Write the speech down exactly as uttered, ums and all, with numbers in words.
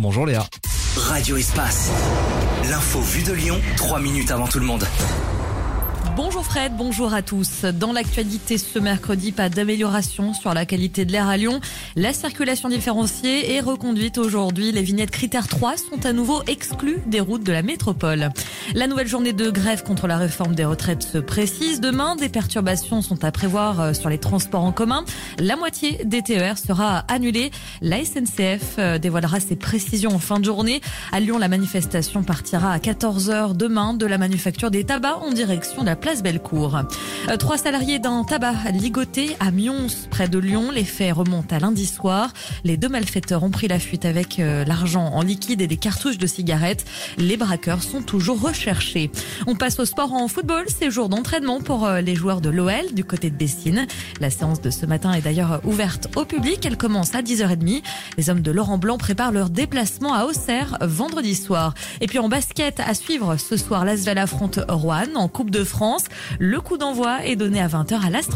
Bonjour Léa. Radio Espace. L'info vue de Lyon, trois minutes avant tout le monde. Bonjour Fred, bonjour à tous. Dans l'actualité ce mercredi, pas d'amélioration sur la qualité de l'air à Lyon. La circulation différenciée est reconduite aujourd'hui. Les vignettes critères trois sont à nouveau exclues des routes de la métropole. La nouvelle journée de grève contre la réforme des retraites se précise. Demain, des perturbations sont à prévoir sur les transports en commun. La moitié des T E R sera annulée. La S N C F dévoilera ses précisions en fin de journée. À Lyon, la manifestation partira à quatorze heures demain de la manufacture des tabacs en direction de la place Bellecour. Euh, trois salariés d'un tabac ligoté à Mions, près de Lyon. Les faits remontent à lundi soir. Les deux malfaiteurs ont pris la fuite avec euh, l'argent en liquide et des cartouches de cigarettes. Les braqueurs sont toujours recherchés. On passe au sport en football. C'est jour d'entraînement pour euh, les joueurs de l'O L du côté de Dessines. La séance de ce matin est d'ailleurs ouverte au public. Elle commence à dix heures trente. Les hommes de Laurent Blanc préparent leur déplacement à Auxerre vendredi soir. Et puis en basket, à suivre ce soir, l'Asvel affronte Roanne en Coupe de France. Le coup d'envoi est donné à vingt heures à l'Astre.